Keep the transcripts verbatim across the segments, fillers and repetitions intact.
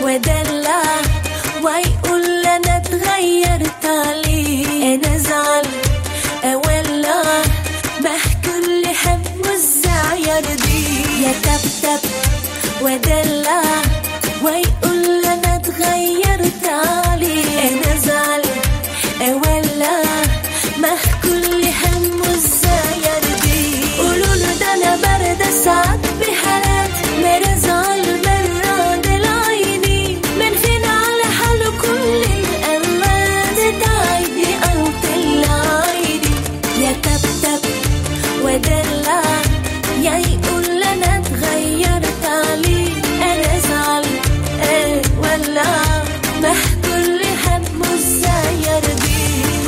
ودلع ويقول انا اتغيرت عليه. انا ازعل اولع بحكي اللي حب والزعير دي. يتبتب ودلع ويقول انا اتغيرت عليه. انا ازعل اولع بحكي اللي حب والزعير دي. قولوله ده انا باردة ساعات بحالات مرزعل براد العيني. من فين على حاله كل الأمان تعيدي أو تلعيدي. يتبتب ودلع يقول أنا اتغيرت عليه. أنا ازعل ايه ولع بحكي اللي حبه الزاير دي.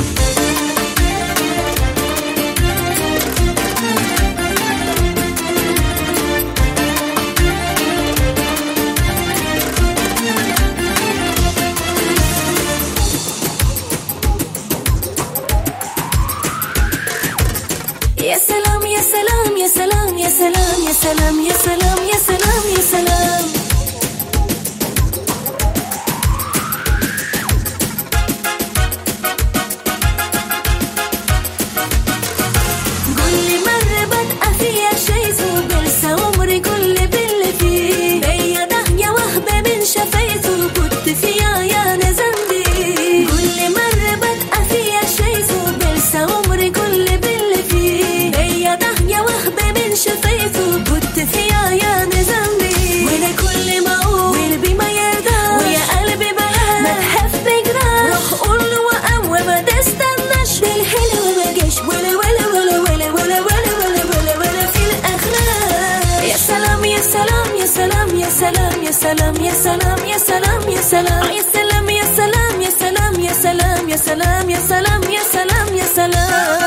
يا سلام يا سلام يا سلام يا سلام يا سلام يا سلام يا سلام يا سلام. كل مرة ببقى فيها شايفه بلسى عمري كل باللي فيه. هي داهية وهبة من شفايفه كنت فيها يا انا ذنبي. كل مرة ببقى فيها شايفه بلسى عمري كل باللي فيه. هي داهية وهبة من شفايفه كنت فيها يا انا ذنبي. وانا كل ما اقول قلبي ما يرضاش ويا قلبي بقى ما تحف بجراح. روح قول له وقام وما تستناش بالحلو ما جاش ولا ولا ولا ولا ولا ولا ولا ولا ولا في الاخلاق. يا سلام يا سلام يا سلام يا سلام يا سلام يا سلام يا سلام يا سلام يا سلام يا سلام يا سلام يا سلام يا سلام يا سلام يا سلام يا سلام.